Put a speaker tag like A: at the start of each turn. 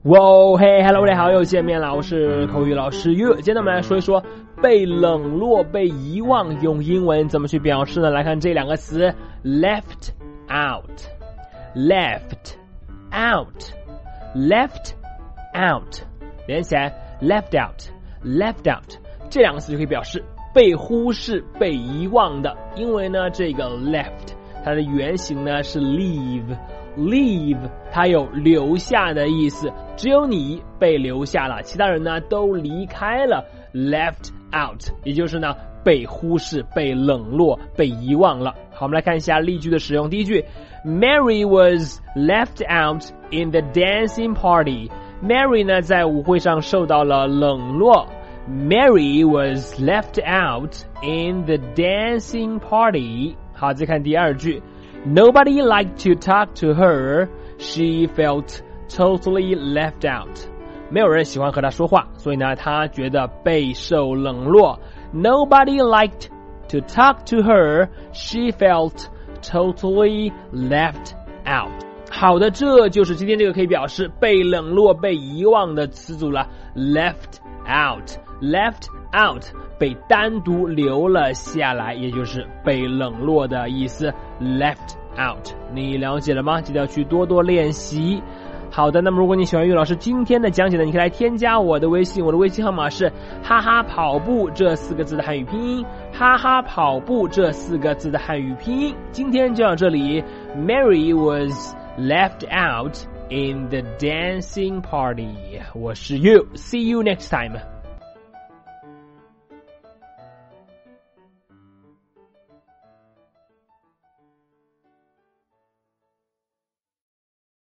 A: 哇嘿 ，Hello， 大家好，又见面了，我是口语老师 You。今天我们来说一说被冷落、被遗忘，用英文怎么去表示呢？来看这两个词 ，left out，left out，left out，连起来 left out，left out， 这两个词就可以表示被忽视、被遗忘的。因为呢，这个 left 它的原型呢是 leave。leave 它有留下的意思，只有你被留下了，其他人呢都离开了 left out， 也就是呢被忽视、被冷落、被遗忘了。好，我们来看一下例句的使用。第一句 Mary was left out in the dancing party。 Mary 呢在舞会上受到了冷落， Mary was left out in the dancing party。 好，再看第二句Nobody liked to talk to her. She felt totally left out. 没有人喜欢和她说话，所以呢，她觉得备受冷落。Nobody liked to talk to her. She felt totally left out. 好的，这就是今天这个可以表示被冷落、被遗忘的词组了。Left out.Left out 被单独留了下来，也就是被冷落的意思。Left out 你了解了吗？记得要去多多练习。好的，那么如果你喜欢岳老师今天的讲解呢，你可以来添加我的微信，我的微信号码是哈哈跑步这4个字的汉语拼音，哈哈跑步这4个字的汉语拼音。今天就到这里。 Mary was left out in the dancing party。 我是 You， see you next time。